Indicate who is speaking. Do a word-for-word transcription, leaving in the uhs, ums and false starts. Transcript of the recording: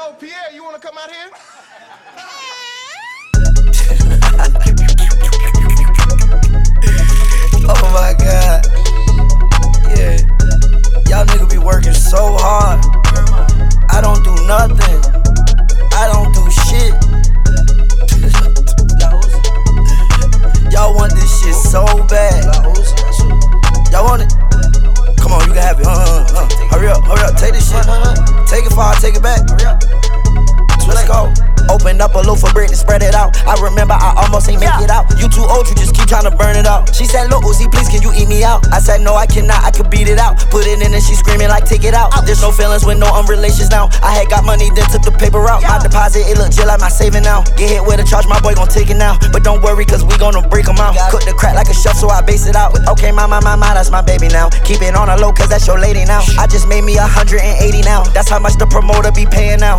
Speaker 1: Yo, Pierre, you wanna come out here?
Speaker 2: Oh my God. Yeah. Y'all niggas be working so hard. I don't do nothing. I don't do shit. Y'all want this shit so bad. Y'all want it? Come on, you can have it. Uh, uh, uh. Hurry up, hurry up. Take this shit. Take it far, take it back. Let's go. Open up a loaf of bread and spread it out. I remember I almost ain't make it out. You too old, you just keep trying to burn it out. She said, look, Uzi, please, can you eat me out? I said, no, I cannot, I could beat it out. Put it in and she screaming like, take it out. There's no feelings with no unrelations now. I had got money, then took the paper out. My deposit, it look just like my saving now. Get hit with a charge, my boy gon' take it now. But don't worry, cause we gonna break them out. Cook the crack like a chef, so I base it out. Okay, my, my, my, my, that's my baby now. Keep it on a low, cause that's your lady now. I just made me one hundred eighty now. That's how much the promoter be paying now.